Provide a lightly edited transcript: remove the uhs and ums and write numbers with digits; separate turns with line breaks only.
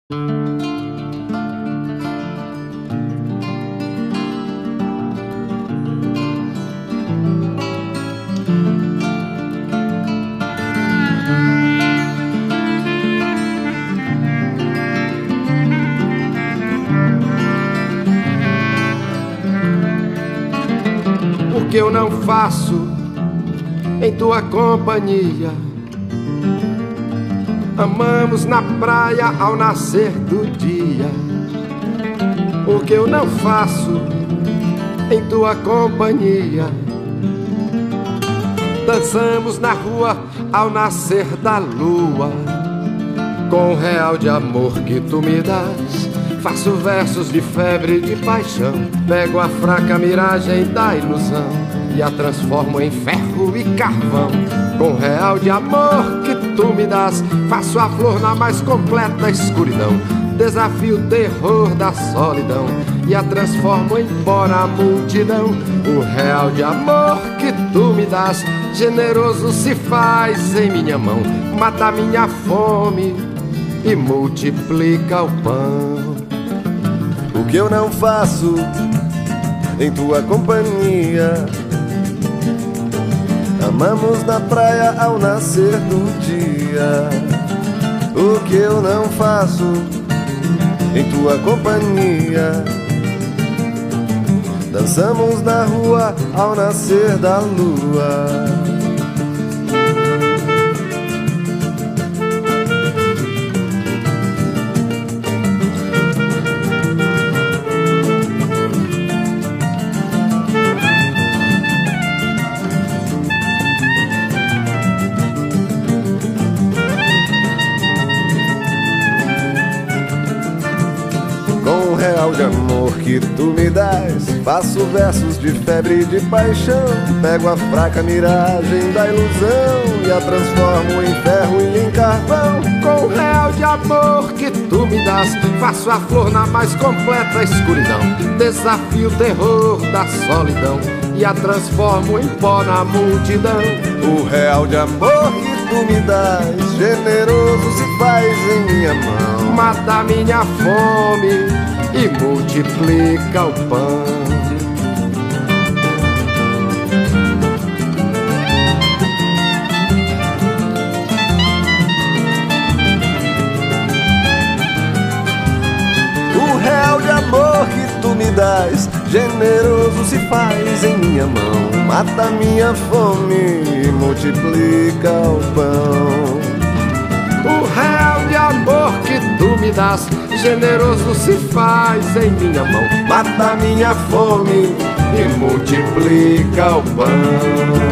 O que eu não faço em tua companhia. Amamos na praia ao nascer do dia. O que eu não faço em tua companhia. Dançamos na rua ao nascer da lua. Com o real de amor que tu me dás, faço versos de febre e de paixão. Pego a fraca miragem da ilusão e a transformo em ferro e carvão. Com o real de amor que tu me dás, faço a flor na mais completa escuridão. Desafio o terror da solidão e a transformo em pó na multidão. O real de amor que tu me dás, generoso se faz em minha mão. Mata minha fome e multiplica o pão.
O que eu não faço em tua companhia. Amamos na praia ao nascer do dia. O que eu não faço em tua companhia. Dançamos na rua ao nascer da lua. Com o real de amor que tu me dás, faço versos de febre e de paixão. Pego a fraca miragem da ilusão e a transformo em ferro e em carvão.
Com o real de amor que tu me dás, faço a flor na mais completa escuridão. Desafio o terror da solidão e a transformo em pó na multidão.
O real de amor que tu me dás, generoso se faz em minha mão.
Mata minha fome e multiplica o pão.
O real de amor que tu me dás, generoso se faz em minha mão. Mata minha fome e multiplica o pão.
O real de amor que tu me dás, generoso se faz em minha mão.
Mata minha fome
e multiplica o pão.